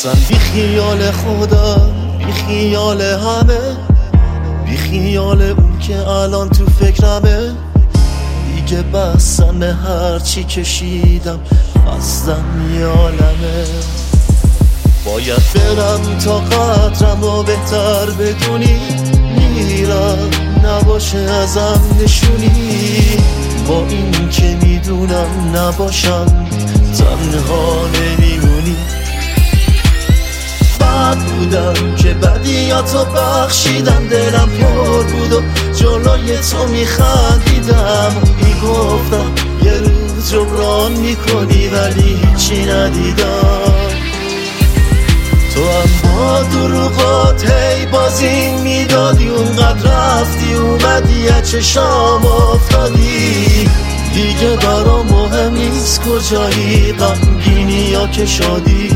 اصلا بی خیال خدا، بی خیال همه، بی خیال اون که الان تو فکرمه. دیگه بستم هرچی کشیدم، خستم یالمه. باید برم تا قدرم رو بهتر بدونی، میرم نباشه ازم نشونی. با این که میدونم نباشم تنها نمیمونی. بد بودم که بدیاتو بخشیدم، دلم پر بود و جلوی تو میخندیدم. میگفتم یه روز جبران میکنی ولی هیچی ندیدم. تو هم با دروغات هی بازی میدادی، اونقدر رفتی اومدی از چشام افتادی. دیگه برام مهم نیست کجایی، غمگینی یا که شادی.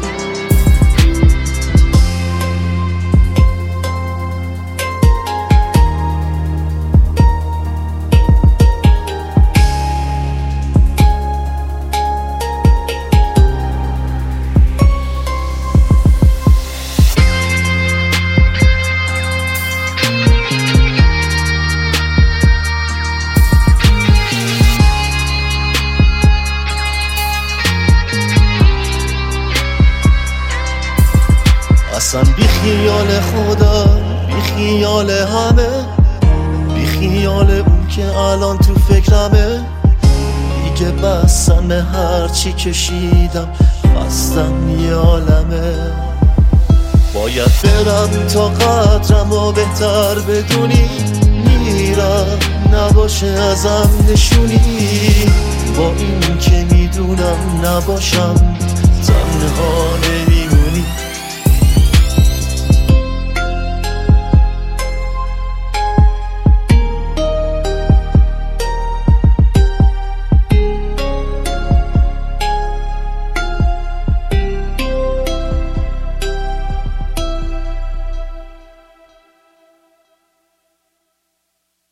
اصلا بی خیال خدا، بی خیال همه، بی خیال اون که الان تو فکرمه. دیگه بستم هرچی کشیدم، خستم یالمه. باید برم تا قدرم رو بهتر بدونی، میرم نباشه ازم نشونی. با این که میدونم نباشم تنها نمیمونی.